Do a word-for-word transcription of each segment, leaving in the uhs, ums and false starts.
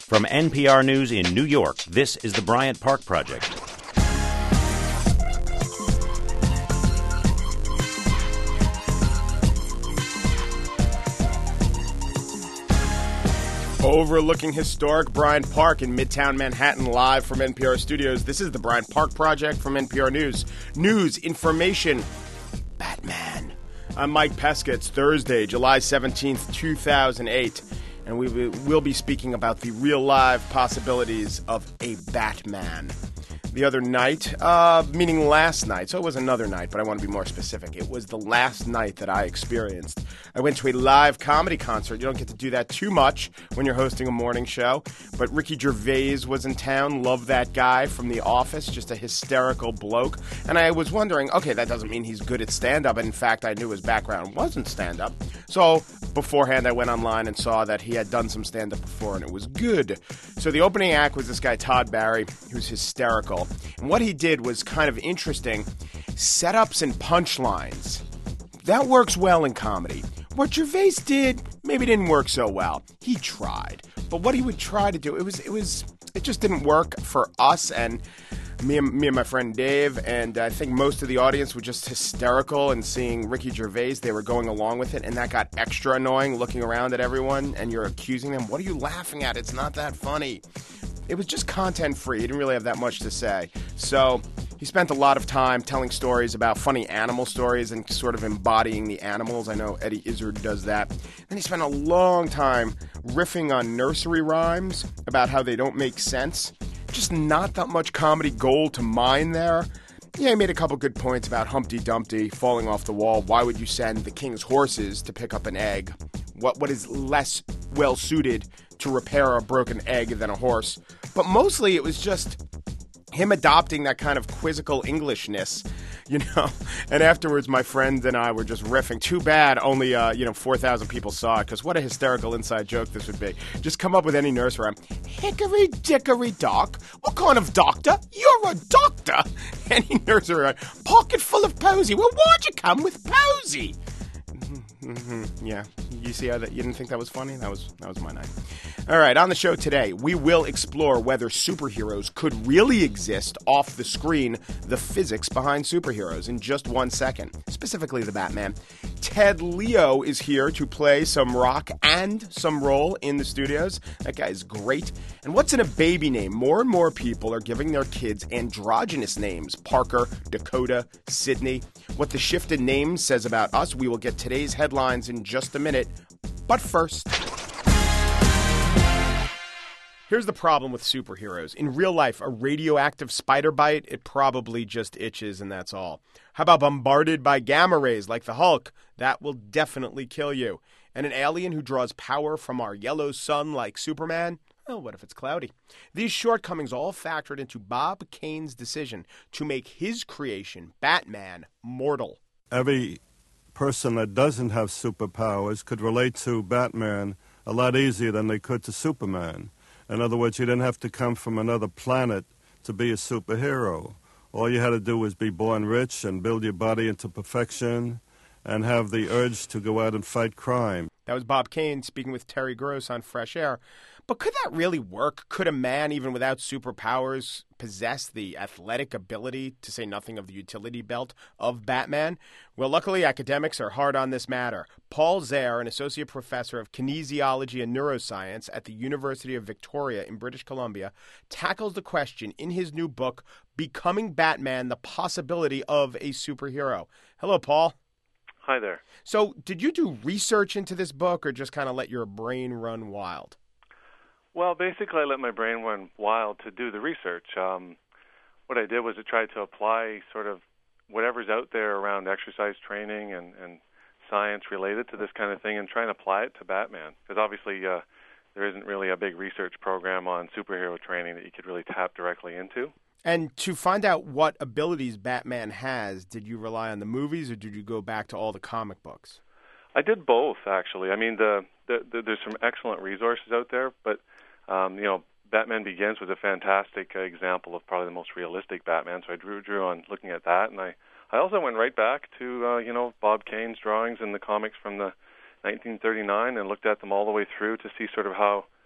From N P R News in New York, this is the Bryant Park Project. Overlooking historic Bryant Park in Midtown Manhattan, live from N P R studios. This is the Bryant Park Project from N P R News. News, information, Batman. I'm Mike Pesca. It's Thursday, July seventeenth, two thousand eight, and we will be speaking about the real live possibilities of a Batman. The other night, uh, meaning last night, so it was another night, but I want to be more specific. It was the last night that I experienced. I went to a live comedy concert. You don't get to do that too much when you're hosting a morning show, but Ricky Gervais was in town. Love that guy from The Office, just a hysterical bloke. And I was wondering, okay, that doesn't mean he's good at stand-up. In fact, I knew his background wasn't stand-up. So beforehand, I went online and saw that he had done some stand-up before, and it was good. So the opening act was this guy, Todd Barry, who's hysterical. And what he did was kind of interesting. Setups and punchlines. That works well in comedy. What Gervais did maybe didn't work so well. He tried. But what he would try to do, it was, it was, it just didn't work for us and me and, me and my friend Dave. And I think most of the audience were just hysterical and seeing Ricky Gervais. They were going along with it. And that got extra annoying, looking around at everyone and you're accusing them. What are you laughing at? It's not that funny. It was just content free. He didn't really have that much to say. So he spent a lot of time telling stories about funny animal stories and sort of embodying the animals. I know Eddie Izzard does that. Then he spent a long time riffing on nursery rhymes about how they don't make sense. Just not that much comedy gold to mine there. Yeah, he made a couple good points about Humpty Dumpty falling off the wall. Why would you send the king's horses to pick up an egg? What What is less well-suited to repair a broken egg than a horse? But mostly it was just him adopting that kind of quizzical Englishness, you know. And afterwards, my friend and I were just riffing. Too bad only, uh, you know, four thousand people saw it, because what a hysterical inside joke this would be. Just come up with any nurse rhyme. Hickory dickory dock. What kind of doctor? You're a doctor. Any nursery rhyme. Pocket full of posy. Well, why'd you come with posy? Mm-hmm. Yeah, you see how that? You didn't think that was funny? That was that was my night. All right, on the show today, we will explore whether superheroes could really exist off the screen, the physics behind superheroes, in just one second, specifically the Batman. Ted Leo is here to play some rock and some roll in the studios. That guy's great. And what's in a baby name? More and more people are giving their kids androgynous names. Parker, Dakota, Sydney. What the shift in names says about us, we will get today's headlines in just a minute. But first, here's the problem with superheroes. In real life, a radioactive spider bite, it probably just itches and that's all. How about bombarded by gamma rays like the Hulk? That will definitely kill you. And an alien who draws power from our yellow sun like Superman? Well, what if it's cloudy? These shortcomings all factored into Bob Kane's decision to make his creation, Batman, mortal. Every person that doesn't have superpowers could relate to Batman a lot easier than they could to Superman. In other words, you didn't have to come from another planet to be a superhero. All you had to do was be born rich and build your body into perfection and have the urge to go out and fight crime. That was Bob Kane speaking with Terry Gross on Fresh Air. But could that really work? Could a man, even without superpowers, possess the athletic ability, to say nothing of the utility belt, of Batman? Well, luckily, academics are hard on this matter. Paul Zare, an associate professor of kinesiology and neuroscience at the University of Victoria in British Columbia, tackles the question in his new book, Becoming Batman, the Possibility of a Superhero. Hello, Paul. Hi there. So, did you do research into this book or just kind of let your brain run wild? Well, basically, I let my brain run wild to do the research. Um, what I did was I tried to apply sort of whatever's out there around exercise training and, and science related to this kind of thing and try and apply it to Batman. Because obviously uh, there isn't really a big research program on superhero training that you could really tap directly into. And to find out what abilities Batman has, did you rely on the movies or did you go back to all the comic books? I did both, actually. I mean, the, the, the there's some excellent resources out there, but Um, you know, Batman Begins was a fantastic uh, example of probably the most realistic Batman, so I drew drew on looking at that, and I, I also went right back to, uh, you know, Bob Kane's drawings in the comics from the nineteen thirty-nine and looked at them all the way through to see sort of how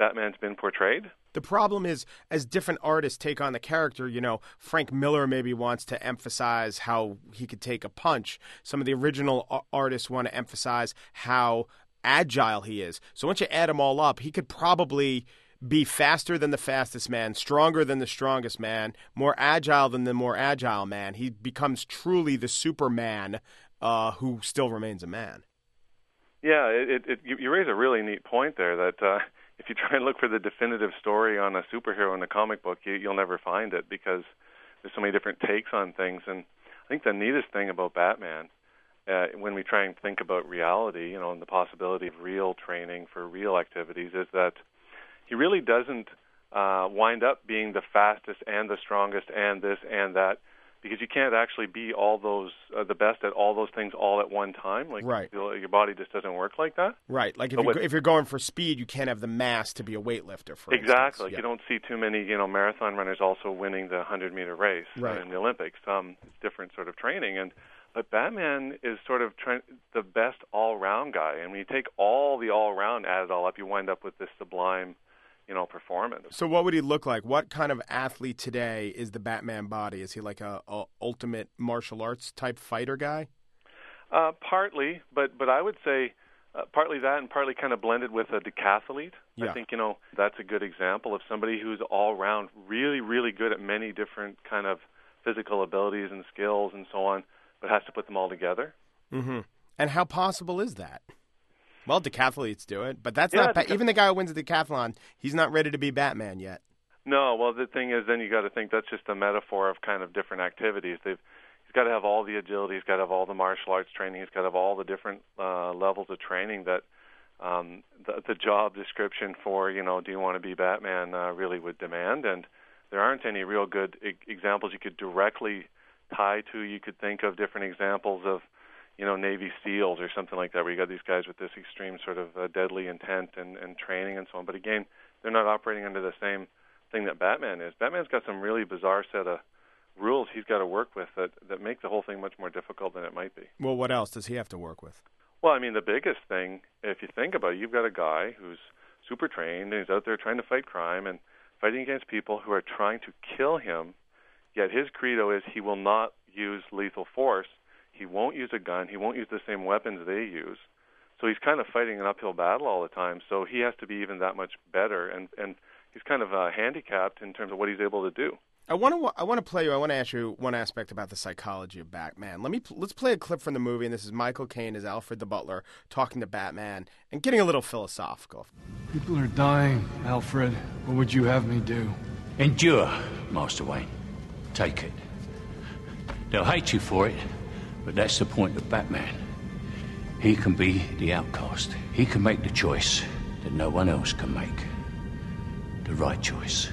Batman's been portrayed. The problem is, as different artists take on the character, you know, Frank Miller maybe wants to emphasize how he could take a punch. Some of the original artists want to emphasize how agile he is. So once you add them all up, he could probably be faster than the fastest man, stronger than the strongest man, more agile than the more agile man. He becomes truly the Superman uh, who still remains a man. Yeah, it, it, it, you raise a really neat point there that uh, if you try and look for the definitive story on a superhero in a comic book, you, you'll never find it because there's so many different takes on things. And I think the neatest thing about Batman, uh, when we try and think about reality, you know, and the possibility of real training for real activities, is that he really doesn't uh, wind up being the fastest and the strongest and this and that, because you can't actually be all those uh, the best at all those things all at one time. Like, right. Your body just doesn't work like that. Right. Like if, but you're, with, if you're going for speed, you can't have the mass to be a weightlifter. For exactly. Like yeah. You don't see too many, you know, marathon runners also winning the hundred meter race right. in the Olympics. Um, it's different sort of training, and but Batman is sort of tra- the best all round guy. And when you take all the all round, add it all up, you wind up with this sublime, you know, performance. So what would he look like? What kind of athlete today is the Batman body? Is he like a, a ultimate martial arts type fighter guy? Uh, partly, but but I would say uh, partly that and partly kind of blended with a decathlete. Yeah. I think, you know, that's a good example of somebody who's all around really, really good at many different kind of physical abilities and skills and so on, but has to put them all together. Mm-hmm. And how possible is that? Well, decathletes do it, but that's yeah, not ba- deca- even the guy who wins the decathlon. He's not ready to be Batman yet. No, well, the thing is, then you got to think that's just a metaphor of kind of different activities. They've he's got to have all the agility. He's got to have all the martial arts training. He's got to have all the different uh, levels of training that um, the, the job description for, you know, do you want to be Batman uh, really would demand. And there aren't any real good e- examples you could directly tie to. You could think of different examples of, you know, Navy SEALs or something like that, where you got these guys with this extreme sort of uh, deadly intent and, and training and so on. But again, they're not operating under the same thing that Batman is. Batman's got some really bizarre set of rules he's got to work with that, that make the whole thing much more difficult than it might be. Well, what else does he have to work with? Well, I mean, the biggest thing, if you think about it, you've got a guy who's super trained and he's out there trying to fight crime and fighting against people who are trying to kill him, yet his credo is he will not use lethal force. He won't use a gun. He won't use the same weapons they use. So he's kind of fighting an uphill battle all the time. So he has to be even that much better, and, and he's kind of uh, handicapped in terms of what he's able to do. I want to I want to play you. I want to ask you one aspect about the psychology of Batman. Let me let's play a clip from the movie, and this is Michael Caine as Alfred the Butler talking to Batman and getting a little philosophical. People are dying, Alfred. What would you have me do? Endure, Master Wayne. Take it. They'll hate you for it, but that's the point of Batman. He can be the outcast. He can make the choice that no one else can make. The right choice.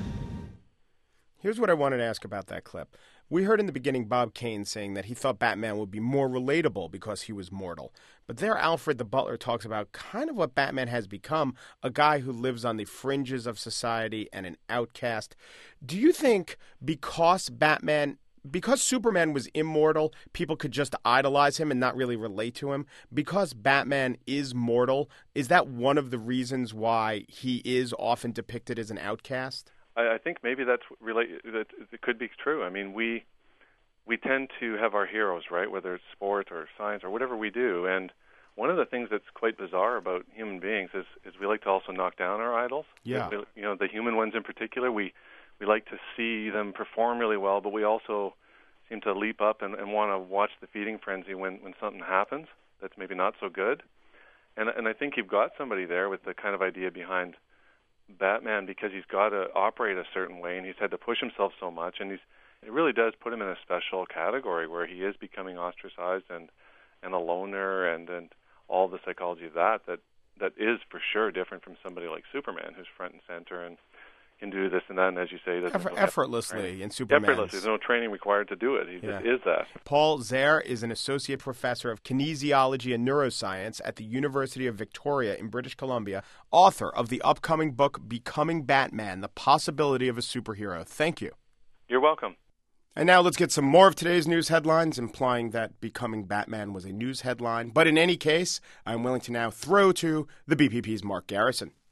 Here's what I wanted to ask about that clip. We heard in the beginning Bob Kane saying that he thought Batman would be more relatable because he was mortal. But there Alfred the Butler talks about kind of what Batman has become, a guy who lives on the fringes of society and an outcast. Do you think because Batman... Because Superman was immortal, people could just idolize him and not really relate to him? Because Batman is mortal, is that one of the reasons why he is often depicted as an outcast? I, I think maybe that's relate. That it could be true. I mean, we we tend to have our heroes, right? Whether it's sport or science or whatever we do. And one of the things that's quite bizarre about human beings is, is we like to also knock down our idols. Yeah. We, you know, the human ones in particular, we we like to see them perform really well, but we also seem to leap up and, and want to watch the feeding frenzy when, when something happens that's maybe not so good. And and I think you've got somebody there with the kind of idea behind Batman, because he's got to operate a certain way and he's had to push himself so much, and he's it really does put him in a special category where he is becoming ostracized and, and a loner and, and all the psychology of that, that that is for sure different from somebody like Superman, who's front and center and can do this and that, and as you say, doesn't Eff- effortlessly in Superman. Effortlessly. There's no training required to do it. He Yeah. just is that. Paul Zare is an associate professor of kinesiology and neuroscience at the University of Victoria in British Columbia, author of the upcoming book Becoming Batman, The Possibility of a Superhero. Thank you. You're welcome. And now let's get some more of today's news headlines, implying that Becoming Batman was a news headline. But in any case, I'm willing to now throw to the B P P's Mark Garrison.